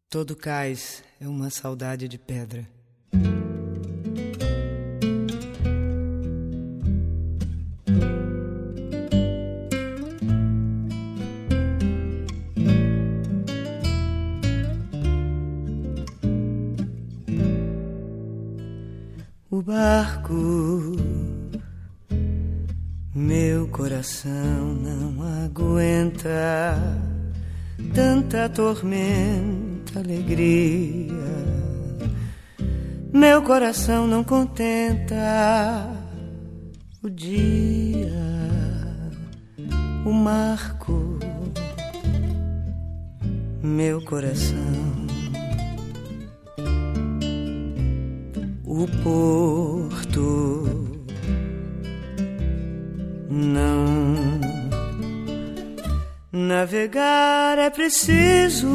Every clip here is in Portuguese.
Todo cais é uma saudade de pedra. O barco, meu coração não aguenta tanta tormenta, alegria. Meu coração não contenta o dia, o marco, meu coração. O porto não. Navegar é preciso,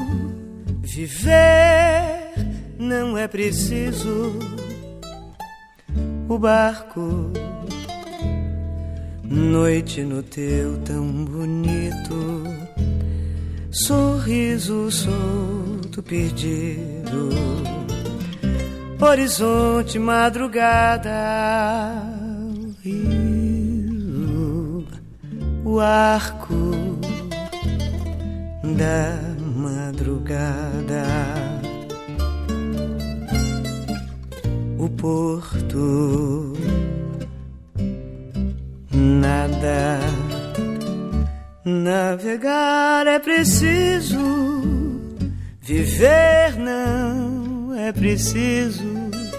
viver não é preciso. O barco, noite no teu tão bonito sorriso solto perdido. Horizonte, madrugada, o rio, o arco da madrugada, o porto, nada. Navegar é preciso, viver não é preciso.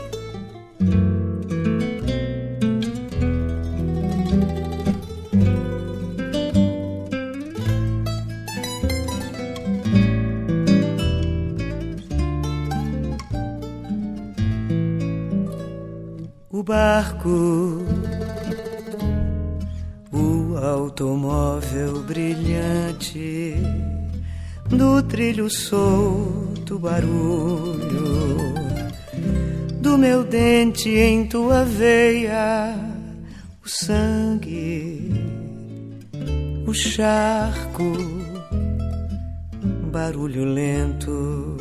O barco, o automóvel brilhante, do trilho solto barulho, do meu dente em tua veia, o sangue, o charco, barulho lento.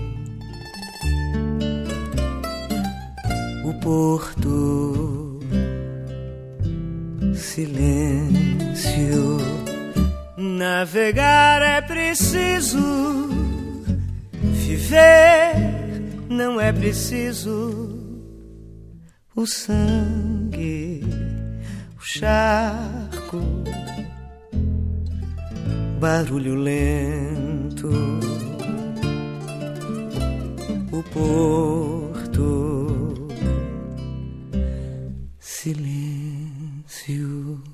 O porto, silêncio. Navegar é preciso, viver não é preciso. O sangue, o charco, barulho lento. O porto, silêncio.